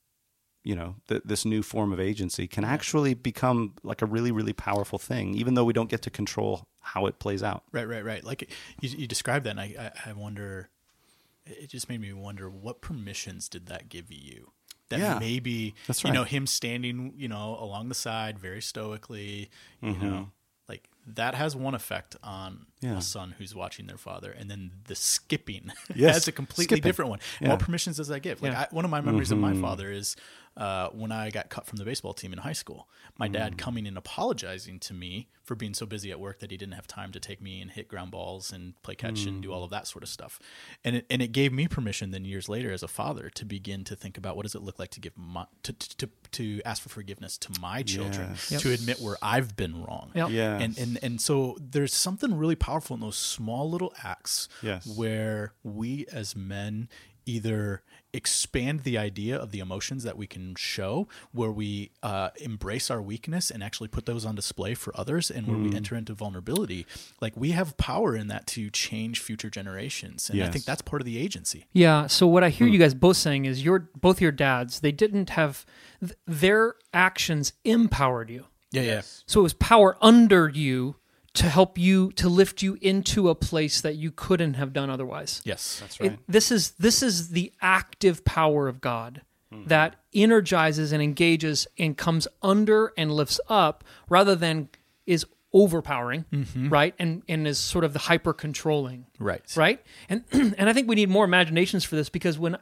you know, th- this new form of agency can actually become like a really, really powerful thing, even though we don't get to control how it plays out. Right, right, right. Like you, you described that, and I, I, I wonder. It just made me wonder, what permissions did that give you? That Yeah, maybe that's you know right. him standing, you know, along the side, very stoically, you Mm-hmm. know, like that has one effect on Yeah. a son who's watching their father, and then the skipping Yes, has a completely skipping. different one. And Yeah. what permissions does that give? Like Yeah. I, one of my memories Mm-hmm. of my father is uh, when I got cut from the baseball team in high school. My dad Mm. coming and apologizing to me for being so busy at work that he didn't have time to take me and hit ground balls and play catch and Mm. do all of that sort of stuff. And it, and it gave me permission then years later as a father to begin to think about what does it look like to give my, to, to, to, to ask for forgiveness to my children, Yes. Yep. to admit where I've been wrong. Yep. Yes. And, and, and so there's something really powerful in those small little acts Yes. where we as men either expand the idea of the emotions that we can show, where we uh, embrace our weakness and actually put those on display for others, and where Mm. we enter into vulnerability. Like we have power in that to change future generations. And I Yes. think that's part of the agency. Yeah. So what I hear Hmm. you guys both saying is your both your dads, they didn't have th- their actions empowered you. Yeah, yeah. So it was power under you to help you to lift you into a place that you couldn't have done otherwise. Yes. That's It- right. this is this is the active power of God that energizes and engages and comes under and lifts up rather than is overpowering, right? And and is sort of the hyper controlling. Right. Right? And and I think we need more imaginations for this, because when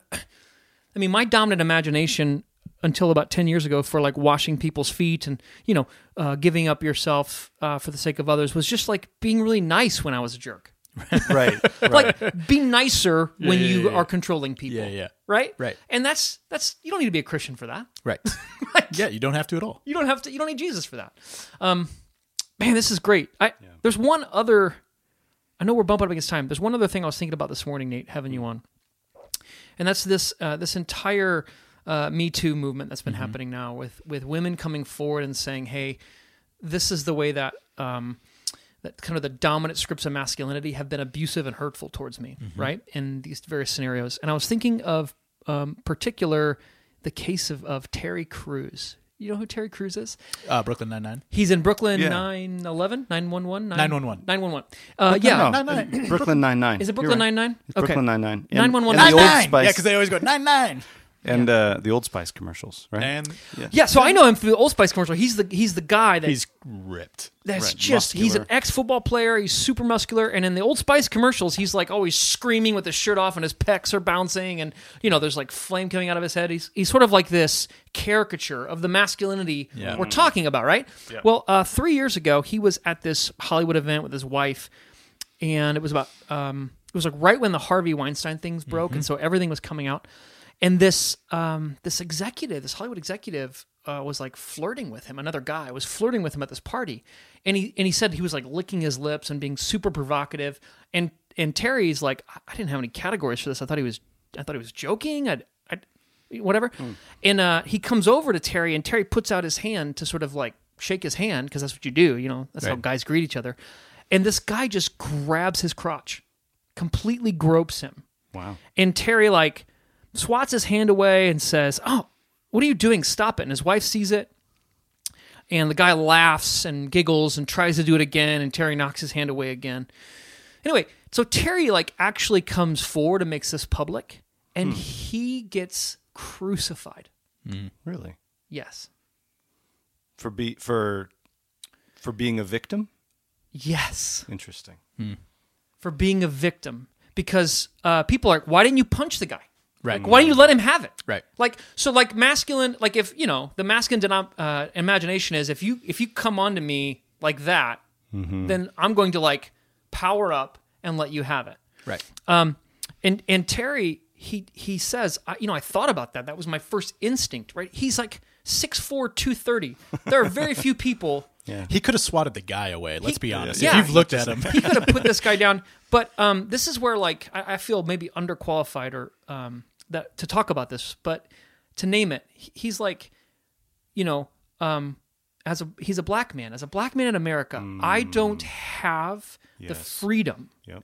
I mean my dominant imagination until about ten years ago for like washing people's feet and, you know, uh, giving up yourself uh, for the sake of others was just like being really nice when I was a jerk. right. Right. Like be nicer when yeah, you yeah, yeah. are controlling people. Yeah, yeah. Right? Right. And that's that's you don't need to be a Christian for that. Right. Yeah, you don't have to at all. You don't have to you don't need Jesus for that. Um man, this is great. I there's one other I know we're bumping up against time. There's one other thing I was thinking about this morning, Nate, having you on. And that's this uh, this entire uh, Me Too movement that's been Mm-hmm. happening now with with women coming forward and saying, "Hey, this is the way that um, that kind of the dominant scripts of masculinity have been abusive and hurtful towards me," Mm-hmm. right? In these various scenarios. And I was thinking of um, particular the case of of Terry Crews. You know who Terry Crews is? Uh, Brooklyn Nine-Nine. He's in Brooklyn Yeah. nine eleven, nine one one, nine one one. nine one one. Uh, yeah. No, Nine-Nine. Brooklyn Nine-Nine. Is it You're Brooklyn right. Nine-Nine? It's Brooklyn Nine-Nine. And- nine one one. and the Old Nine-Nine. Spice. Yeah, because they always go nine-nine. And uh, the Old Spice commercials, right? And Yeah, so I know him through the Old Spice commercial. He's the he's the guy that he's ripped. that's right, just he's an muscular. ex football player. He's super muscular, and in the Old Spice commercials, he's like always screaming with his shirt off, and his pecs are bouncing, and you know there's like flame coming out of his head. He's he's sort of like this caricature of the masculinity Yeah. we're talking about, right? Well, uh, three years ago, he was at this Hollywood event with his wife, and it was about um, it was like right when the Harvey Weinstein things broke, and so everything was coming out. And this um, this executive, this Hollywood executive, uh, was like flirting with him. Another guy was flirting with him at this party, and he and he said he was like licking his lips and being super provocative. And and Terry's like, I didn't have any categories for this. I thought he was I thought he was joking. I, I whatever. And uh, he comes over to Terry, and Terry puts out his hand to sort of like shake his hand because that's what you do. You know, that's how Right. guys greet each other. And this guy just grabs his crotch, completely gropes him. Wow. And Terry like swats his hand away and says, "Oh, what are you doing? Stop it." And his wife sees it. And the guy laughs and giggles and tries to do it again, and Terry knocks his hand away again. Anyway, so Terry like actually comes forward and makes this public, and he gets crucified. Really? Yes. For be for for being a victim? Yes. Interesting. For being a victim. Because uh, people are like, why didn't you punch the guy? Right. Why don't you let him have it? Right. Like so, like masculine. Like if you know the masculine denom- uh, imagination is if you if you come onto me like that, then I'm going to like power up and let you have it. Right. Um, and and Terry he he says, I, you know, I thought about that. That was my first instinct. Right. He's like six four, two thirty. There are very few people. He could have swatted the guy away. Let's be honest. yeah. If you've looked at him, He could have put this guy down. But um, this is where like I, I feel maybe underqualified or um, that to talk about this. But to name it, he- he's like you know, um, as a he's a black man, as a black man in America, mm. I don't have yes. the freedom yep.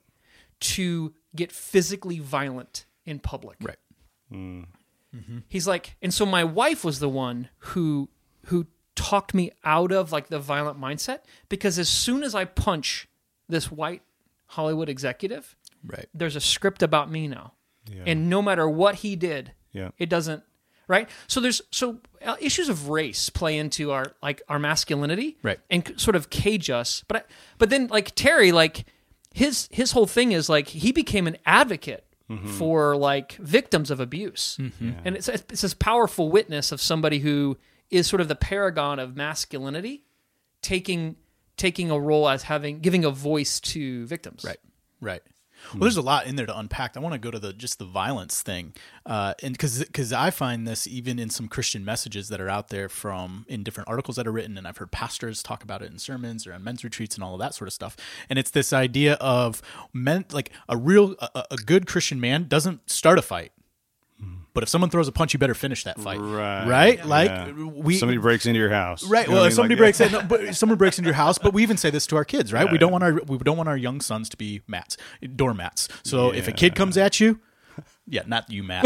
to get physically violent in public. Right. Mm. Mm-hmm. He's like, and so my wife was the one who who talked me out of like the violent mindset, because as soon as I punch this white Hollywood executive, right, there's a script about me now, yeah. and no matter what he did, yeah. it doesn't. Right. So there's so uh, issues of race play into our like our masculinity, right, and c- sort of cage us. But I, but then like Terry, like his his whole thing is like he became an advocate. Mm-hmm. For like victims of abuse, mm-hmm. yeah. and it's it's this powerful witness of somebody who is sort of the paragon of masculinity, taking taking a role as having giving a voice to victims. Right, right. Well, there's a lot in there to unpack. I want to go to the just the violence thing, uh, and because because I find this even in some Christian messages that are out there from in different articles that are written, and I've heard pastors talk about it in sermons or on men's retreats and all of that sort of stuff. And it's this idea of men, like a real a, a good Christian man doesn't start a fight. But if someone throws a punch, you better finish that fight, right? Right? Yeah. Like yeah. we somebody breaks into your house, right? You know Well, what if I mean? somebody like, breaks yeah. in, no, but someone breaks into your house, but we even say this to our kids, right? Yeah, we don't yeah. want our we don't want our young sons to be mats, doormats. So if a Yeah. kid comes at you, yeah, not you, Matt.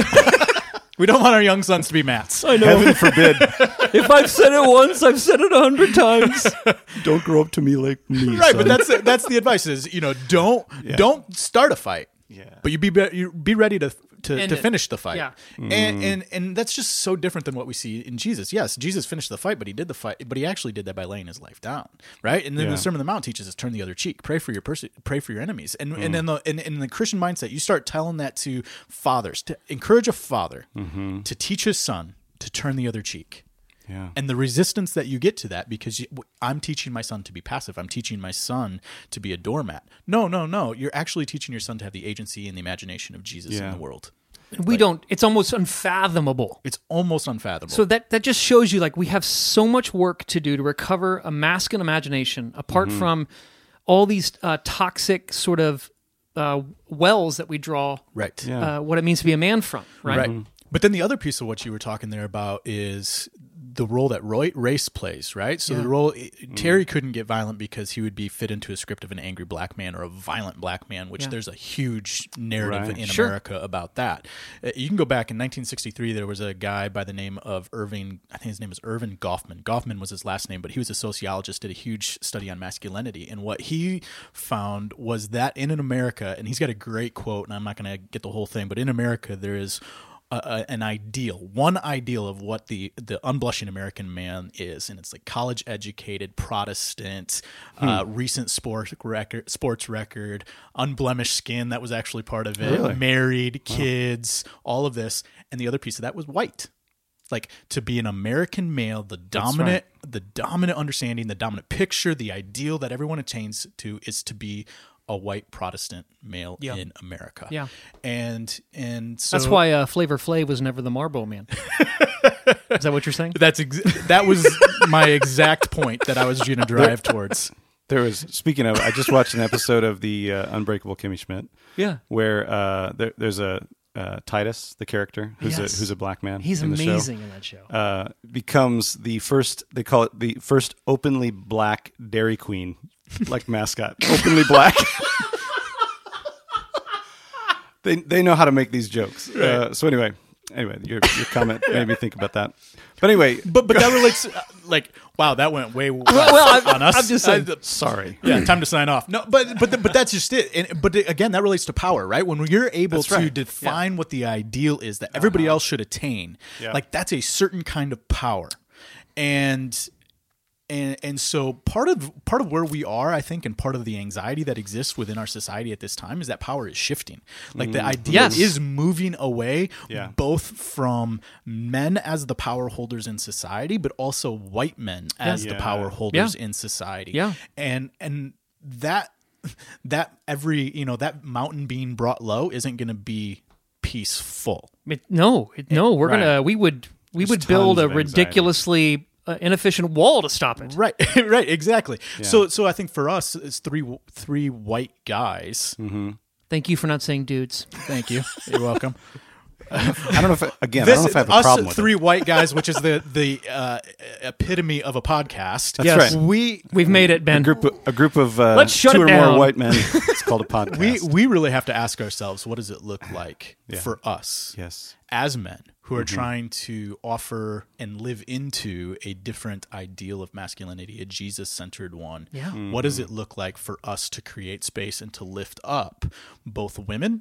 We don't want our young sons to be mats. I know. Heaven forbid. If I've said it once, I've said it a hundred times. Don't grow up to me like me, Right, son. but that's that's the advice is, you know, don't Yeah. don't start a fight. Yeah. But you be you be ready to to, End to it. finish the fight. Yeah. And and and that's just so different than what we see in Jesus. Yes, Jesus finished the fight, but he did the fight, but he actually did that by laying his life down, right? And then Yeah. the Sermon on the Mount teaches us turn the other cheek, pray for your perse- pray for your enemies. And Mm. and in the in, in the Christian mindset, you start telling that to fathers, to encourage a father Mm-hmm. to teach his son to turn the other cheek. Yeah. And the resistance that you get to that, because you, I'm teaching my son to be passive. I'm teaching my son to be a doormat. No, no, no. You're actually teaching your son to have the agency and the imagination of Jesus Yeah. in the world. We don't. It's almost unfathomable. It's almost unfathomable. So that that just shows you like we have so much work to do to recover a masculine imagination, apart Mm-hmm. from all these uh, toxic sort of uh, wells that we draw. right. Yeah. Uh, what it means to be a man from. Right. Right. But then the other piece of what you were talking there about is the role that Roy, race plays, right? So Yeah. the role Terry couldn't get violent because he would be fit into a script of an angry black man or a violent black man, which Yeah. there's a huge narrative Right. in Sure. America about that. Uh, You can go back in nineteen sixty-three. There was a guy by the name of Irving. I think his name was Irvin Goffman. Goffman was his last name, but he was a sociologist. Did a huge study on masculinity, and what he found was that in America, and he's got a great quote, and I'm not going to get the whole thing, but in America there is A, a, an ideal, one ideal of what the the unblushing American man is, and it's like college educated, Protestant, Hmm. uh, recent sports record, sports record, unblemished skin that was actually part of it, Really? married, kids, all of this, and the other piece of that was white. Like to be an American male, the dominant, the dominant understanding, the dominant picture, the ideal that everyone attains to is to be a white Protestant male Yeah. in America. Yeah. and and so That's why uh, Flavor Flav was never the Marlboro Man. Is that what you're saying? That's ex- that was my exact point that I was going to drive towards. There was, speaking of, I just watched an episode of the uh, Unbreakable Kimmy Schmidt. Yeah. Where uh, there, there's a uh, Titus, the character, who's Yes. a who's a black man. He's in the show, amazing in that show. uh, becomes the first. They call it the first openly black Dairy Queen, like mascot, openly black. They they know how to make these jokes. Uh, so anyway, anyway, your your comment made me think about that. But anyway, But but that relates uh, like wow, that went way well, well, I'm- on us. I'm just saying- Uh, sorry. yeah, time to sign off. No, but but but that's just it. And, but again, that relates to power, right? When you're able That's to right. define what the ideal is that everybody else should attain, Yeah. like that's a certain kind of power, and. And and so part of part of where we are, I think, and part of the anxiety that exists within our society at this time is that power is shifting. Like the idea Yes. is moving away, Yeah. both from men as the power holders in society, but also white men as the Yeah. power holders Yeah. in society. Yeah. And and that that every you know that mountain being brought low isn't going to be peaceful. It, no, it, no, we're Right. gonna we would we There's would build tons a of anxiety. ridiculously uh, inefficient wall to stop it. Right, right, exactly. So, so I think for us, it's three three white guys. Thank you for not saying dudes. Thank you. You're welcome. I don't know if again. This, I don't know if I have a us problem with three it. white guys, which is the the uh, epitome of a podcast. That's Yes. right. We We've made it, Ben. A group, of, a group of uh, Let's shut two it or down. more white men. It's called a podcast. we we really have to ask ourselves, what does it look like Yeah. for us yes. as men who are Mm-hmm. trying to offer and live into a different ideal of masculinity, a Jesus-centered one? Yeah. Mm. What does it look like for us to create space and to lift up both women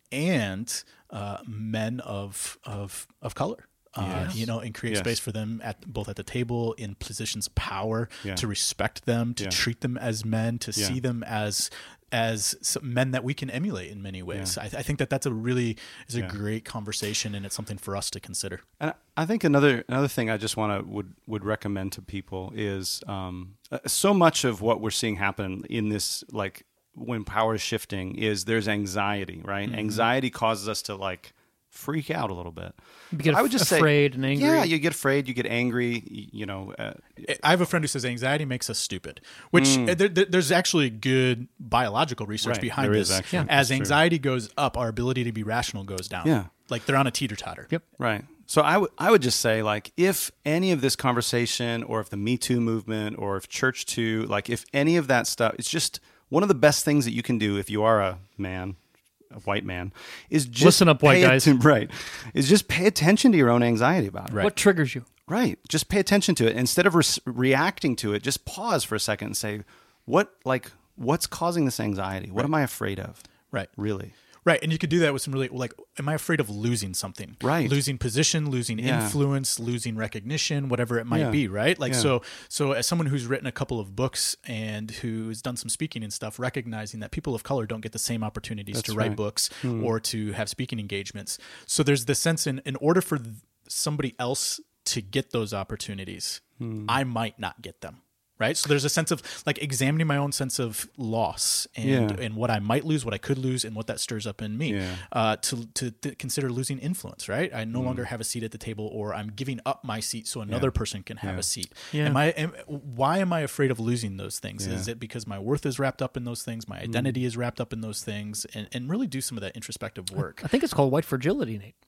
and uh, men of of of color? Uh, Yes. you know, and create Yes. space for them at both at the table in positions of power, Yeah. to respect them, to Yeah. treat them as men, to Yeah. see them as as some men that we can emulate in many ways. Yeah. I, I think that that's a really is a Yeah. great conversation, and it's something for us to consider. And I think another another thing I just want to would would recommend to people is um, uh, so much of what we're seeing happen in this, like when power is shifting, is there's anxiety, right? Mm-hmm. Anxiety causes us to like freak out a little bit. You get I would just afraid say, and angry. Yeah, you get afraid, you get angry. You, you know, uh, I have a friend who says anxiety makes us stupid, which uh, there, there, there's actually good biological research Right, behind there is this. actually. Yeah. As That's true. anxiety goes up, our ability to be rational goes down. Yeah. Like they're on a teeter-totter. Yep. Right. So I would I would just say, like, if any of this conversation, or if the Me Too movement, or if Church Too, like if any of that stuff, it's just one of the best things that you can do if you are a man, a white man, is just Listen up, white pay guys. atten- right. Is just pay attention to your own anxiety about it. Right. What triggers you? Right. Just pay attention to it. Instead of re- reacting to it, just pause for a second and say, what like what's causing this anxiety? What am I afraid of? Right. Really? Right, and you could do that with some really, like, am I afraid of losing something? Right. Losing position, losing Yeah. influence, losing recognition, whatever it might Yeah. be, right? Like, Yeah. so so as someone who's written a couple of books and who's done some speaking and stuff, recognizing that people of color don't get the same opportunities That's to write right. books or to have speaking engagements. So there's this sense in, in order for th- somebody else to get those opportunities, I might not get them. Right. So there's a sense of like examining my own sense of loss and, Yeah. and what I might lose, what I could lose, and what that stirs up in me Yeah. uh, to, to to consider losing influence. Right. I no longer have a seat at the table, or I'm giving up my seat so another person can have Yeah. a seat. Yeah. Am I? Am, why am I afraid of losing those things? Yeah. Is it because my worth is wrapped up in those things? My identity is wrapped up in those things, and, and really do some of that introspective work. I think it's called white fragility, Nate.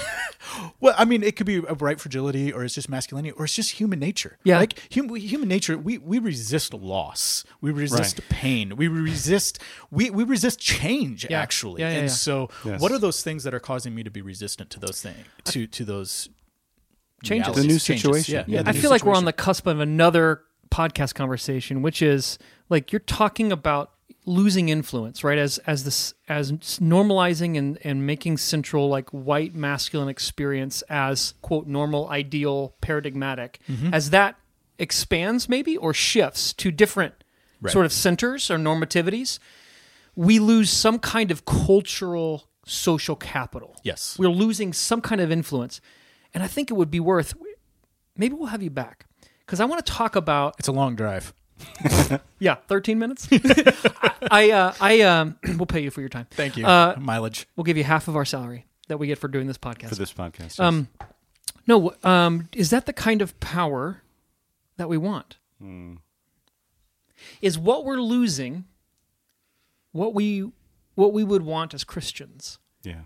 Well, I mean, it could be a right fragility, or it's just masculinity, or it's just human nature. Yeah. Like hum, human nature, we, we resist loss. We resist pain. We resist we, we resist change, Yeah. actually. Yeah, yeah, and yeah. so Yes. what are those things that are causing me to be resistant to those things, to, to those Changes. realities, The new changes? situation. Yeah, Yeah, yeah, the I new feel like we're on situation. the cusp of another podcast conversation, which is like you're talking about losing influence, right? As as this as normalizing and, and making central like white masculine experience as quote normal, ideal, paradigmatic. Mm-hmm. As that expands maybe or shifts to different Right. sort of centers or normativities, we lose some kind of cultural social capital. Yes. We're losing some kind of influence. And I think it would be worth maybe we'll have you back because I want to talk about It's a long drive. yeah, thirteen minutes. I uh, I um, we'll pay you for your time. Thank you. Uh, Mileage. We'll give you half of our salary that we get for doing this podcast. For this podcast. Yes. Um, no, um, is that the kind of power that we want? Hmm. Is what we're losing what we what we would want as Christians? yeah.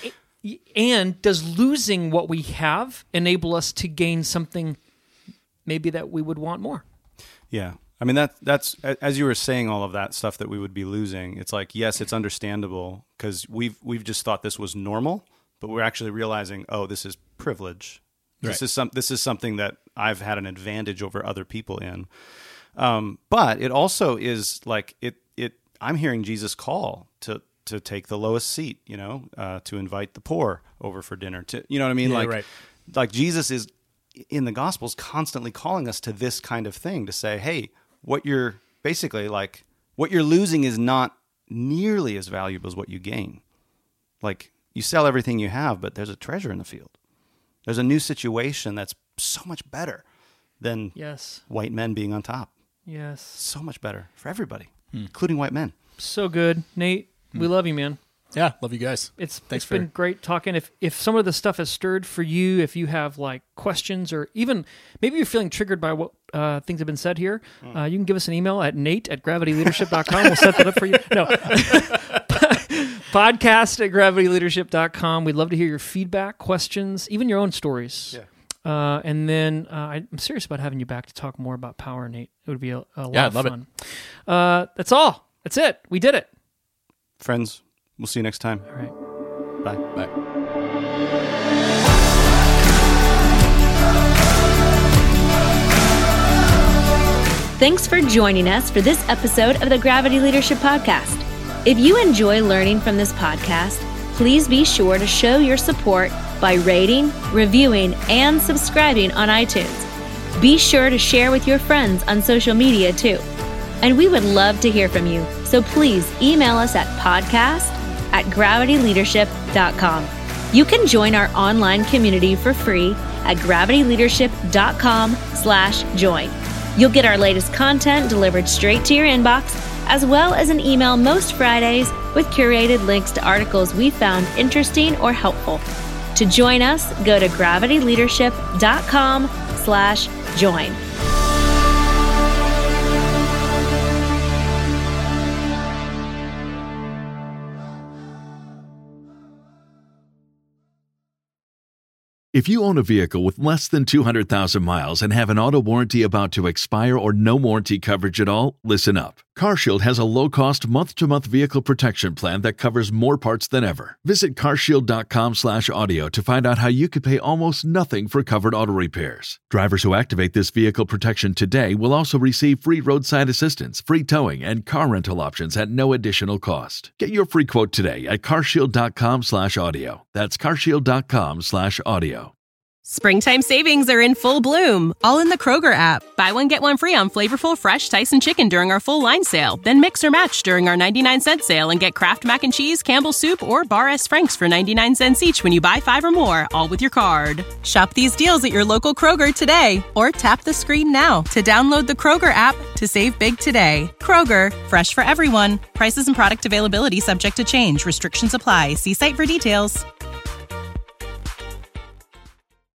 And does losing what we have enable us to gain something maybe that we would want more? Yeah. I mean, that that's as you were saying all of that stuff that we would be losing. It's like, yes, it's understandable because we've we've just thought this was normal, but we're actually realizing, oh, this is privilege. This Right. is some this is something that I've had an advantage over other people in. Um, but it also is like it it. I'm hearing Jesus call to to take the lowest seat. You know, uh, to invite the poor over for dinner. To you know what I mean? Yeah, like right. like Jesus is in the Gospels constantly calling us to this kind of thing to say, hey, what you're basically like, what you're losing is not nearly as valuable as what you gain. Like you sell everything you have, but there's a treasure in the field. There's a new situation that's so much better than Yes. white men being on top. Yes. So much better for everybody, Hmm. including white men. So good. Nate, we love you, man. Yeah, love you guys. It's Thanks it's been for- great talking. If if some of the stuff has stirred for you, if you have like questions or even maybe you're feeling triggered by what uh, things have been said here, uh, you can give us an email at nate at gravity leadership dot com. We'll set that up for you. No. but, Podcast at gravity leadership dot com. We'd love to hear your feedback, questions, even your own stories. Yeah. Uh, and then uh, I'm serious about having you back to talk more about power, Nate. It would be a, a lot Yeah, I'd of love fun. Uh, that's all. That's it. We did it. Friends, we'll see you next time. All right. Bye. Bye. Thanks for joining us for this episode of the Gravity Leadership Podcast. If you enjoy learning from this podcast, please be sure to show your support by rating, reviewing, and subscribing on iTunes. Be sure to share with your friends on social media too. And we would love to hear from you, so please email us at podcast at gravity leadership dot com. You can join our online community for free at gravity leadership dot com slash join. You'll get our latest content delivered straight to your inbox, as well as an email most Fridays with curated links to articles we found interesting or helpful. To join us, go to gravity leadership dot com slash join. If you own a vehicle with less than two hundred thousand miles and have an auto warranty about to expire or no warranty coverage at all, listen up. CarShield has a low-cost month-to-month vehicle protection plan that covers more parts than ever. Visit carshield dot com slash audio to find out how you could pay almost nothing for covered auto repairs. Drivers who activate this vehicle protection today will also receive free roadside assistance, free towing, and car rental options at no additional cost. Get your free quote today at carshield dot com slash audio. That's carshield dot com slash audio. Springtime savings are in full bloom, all in the Kroger app. Buy one, get one free on flavorful, fresh Tyson chicken during our full line sale. Then mix or match during our ninety-nine cent sale and get Kraft Mac and Cheese, Campbell's Soup, or Bar S. Frank's for ninety-nine cents each when you buy five or more, all with your card. Shop these deals at your local Kroger today, or tap the screen now to download the Kroger app to save big today. Kroger, fresh for everyone. Prices and product availability subject to change. Restrictions apply. See site for details.